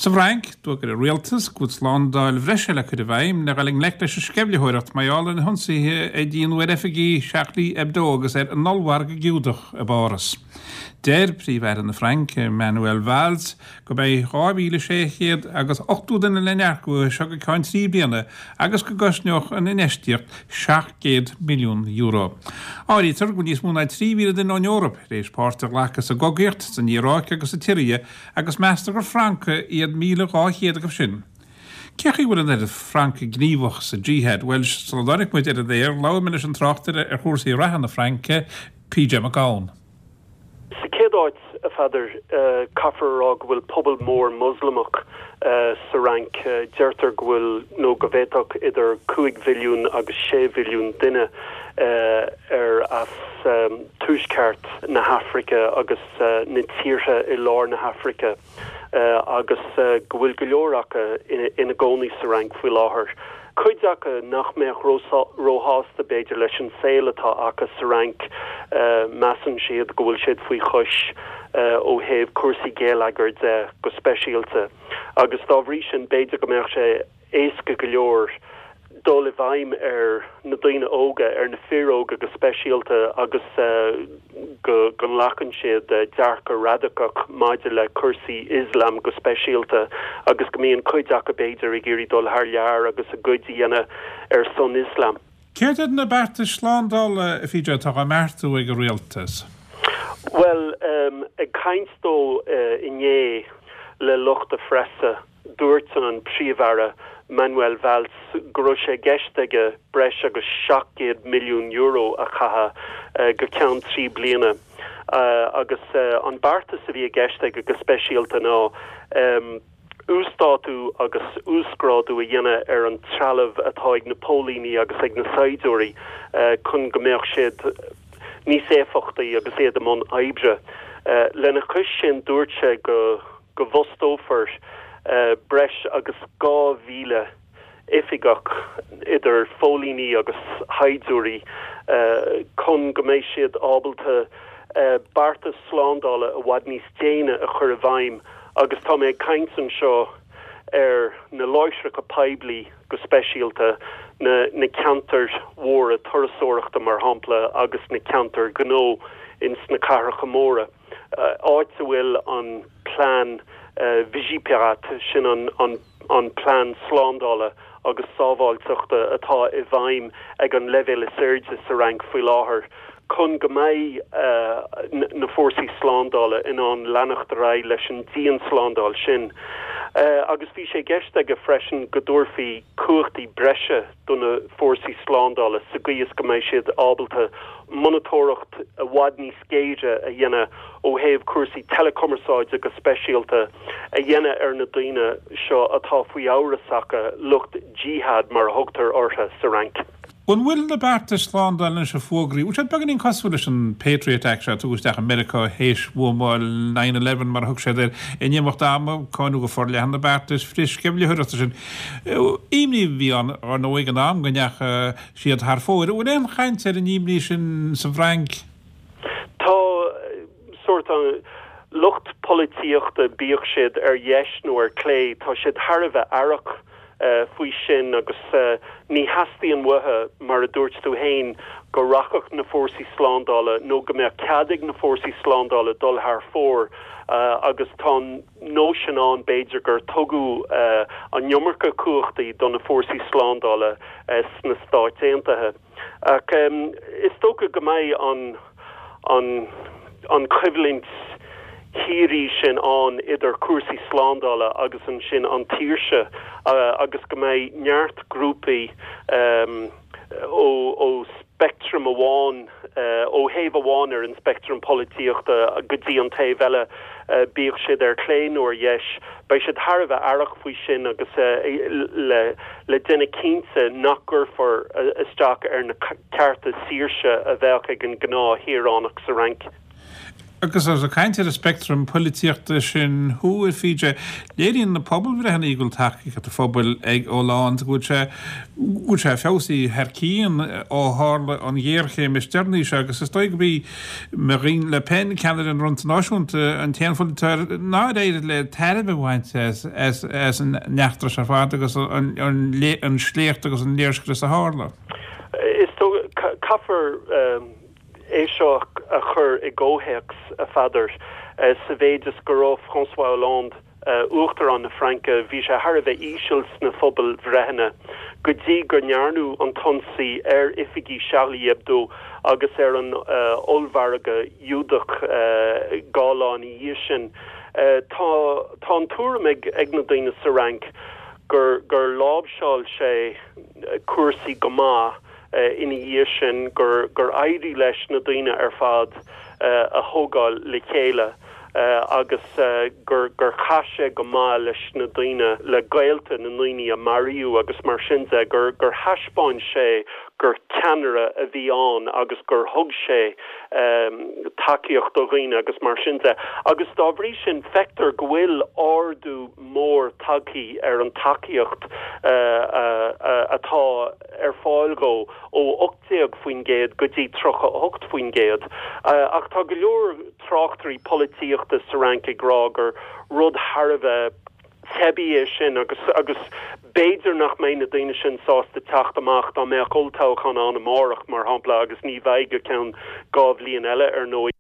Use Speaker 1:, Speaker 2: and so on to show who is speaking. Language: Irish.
Speaker 1: Sa bhreink, dú gur a rialtas go sláándáil bhreise le chu a bhaim na galing le leis a scebleóireacht maiall an honsaithe é díonhfuir efigí seachlí ebdó agus an nolhhar go giúdach a báras. Déir príomhhar na Frank Manuel Valls go bé 2006 agus 8ú den lenearcú se go cáin 3 bliana agus go gosneoch an inéistíocht 700 milliún euro. Áítar go níos múna 3 den an Europa rééis páirteach lechas a gogirt san Iráic agus a Tíria agus meastar gur Franca iad 1800 sin. Ceachí bhfuil an Franca gníomhach sa G-head, well soldarig muid ar a dhéir, láimiid an trachtar ar chósaí rahan na Franca, PJ McGowan.
Speaker 2: Sa céadáit a feidir cafarrág bhfuil pobal mór Muslimach sa rank deirtar bhfuil nó go bhhéadach idir 5 mhilliún agus 6 mhilliún duine ar as túisceart na Hafrica agus na tíortha i lár na Hafrica agus go bhfuil go leoracha ina gcónaí sa rank faoi láthair. Cuideacha nach meach róhásta beidir leis an saolatá achas sa rank measan siad go bhfuil siad faoi chuis ó thaobh cuasaí géalagar de go speisialta. Agus dá bhrí sin beidir go meach sé éasca go leor dul i bhaim ar na daoine óga ar na fearóga go speisialta agus go lachan siad dearcha radicach maidir le cursaí Islam go speisialta agus go míon cuideach a beidir I géirí dul thar lear agus a gcuidí dhéana ar son Islam.
Speaker 1: Céirtead na bearta sláándáil a fíide tá a mertú ag go rialtas?
Speaker 2: Well, ag cainstó inné le luchta freisa dúirtan an príomhhara Manuel Valls gro sé geisteige breis agus 700 milliún euro a chatha go ceann 3 bliana agus an barta sa bhí geisteige go speisialta ná ústáú agus úscráú a dhéine ar an trealamh atá ag na Pólíní agus ag na Saidúirí chun go mbeadh siad níos éfachtaí agus éad amón aibre lena chuis sin dúirte go bhostófar breis agus 2,000 ifigach idir Pólíní agus Haidúirí chun go méid siad ábalta barta sláándála a bhaid níos déine a chur a bhaim agus tá mé cainsan seo ar na láithreacha peibli go speisialta na ceantar mhór a turasóireachta mar hampla agus na ceantar gnó ins na carracha móra. Áit sa bhfuil an plán Vigipirat sin an plán sláándála agus sábháilteachta atá I bhaim ag an levéil a surge sa rank faoi láthair chun go mbeidh na fórsaí sláándála in an leanachtará leis an díon sláándáil sin. Agus bhí sé gceiste go freisin go dúirfaí cuachtaí breise donna fórsaí sláándála sa gcuias go mbeidh siad ábalta monitóracht a bhaid níos céide a dhéine ó thaobh cuasaí telecommerceáid agus speisialta a dhéine ar na daoine seo atá faoi árasacha lucht jihad mar thugtar ortha sa rank.
Speaker 1: When will the bearta sláándáil in se fógraí, ús had beganín cosú leis an Patriot Act se túisteach America héis bhúmáil 9/11 mar thug sé ir iníocht dáma cáinú go fór lehan na beartas fris cebleúireachta sin. Ímní bhí an óig an am gneach siad thar fóir, bhfuil éon chaint ar an ímní sin sa bhreink?
Speaker 2: Tá sort an lucht polítíochta bíoch siad ar dheis nó ar clé, tá siad tharbheith airach faoi sin agus ní hastíon wathe mar a dúirt tú hain go rachach na fórsaí sláándála nó go mbeadh ceadig na fórsaí sláándála dul thar fór agus tá nóisian an beidir gur tugu an niomarcha cuachtaí don na fórsaí sláándála sna Stáit Aontaithe. Ach is tócha go mbeidh an cuivalent hírí sin an idir cuasaí sláándála agus an sin an tíirse agus go mbeidh neart grúpaí ó spectrum amháin ó thaobh amháin ar an spectrum polítíochta a go dtí an taobh eile bíoh siad ar cléin ó dheis bei siad tharbheith airach faoi sin agus le duine cínte nach gurfar isteach ar na cearta síirse a bheadh ag an gná hiaránach sa rank.
Speaker 1: Agus as a kainte a spectrum políochtta sin thuair fiide léiríonn na pobl bhre an ígul taí a fphobal ag óláán go sé fésaí hercííon ó hála an ggéirché me stearní se agus is stoig bí marín le pen Canada an runnáisiúnta an teanfuiltar ná éidir le tebhhaint as an neachtar se fád agus an sléirt agus an léirscre a hála.
Speaker 2: Is tó caafar éiseach a chur I ggóhés a fadar sa bhéidir go François Hollande uachtar an na Franca bhí sé har bheith ísils na phobal bhreithne go dtí gur nearnú an tonsaí ifigí Charlie Hebdo agus an olmharga Júdach gáláin í sin tá an túram ag na daoine sa rank gur lábseáil sé cuasaí go maith ina dhé sin gur éirí leis na daoine ar fad a thógáil le chéile agus gur chaise go maith leis na daoine le gailta na naoine a mariú agus mar sinse gur thaispáin sé gur ceanara a bhí an agus gur thug sé takeíocht do riine agus mar sinse agus dá bhrí sin feictar go bhfuil ardú mór takeí ar an takeíocht atá ar fáilgó ó 8 faoin géad go dtí 8 faoin géad ach tá go leor tráchtarí políochta sa rank ag gur rud Harbheith tebi sin agus beidir nach mé na daine sin sásta techt amach dá mé coltáchan an amárach mar hapla agus ní bhaige cean gábhlíon eile ar nó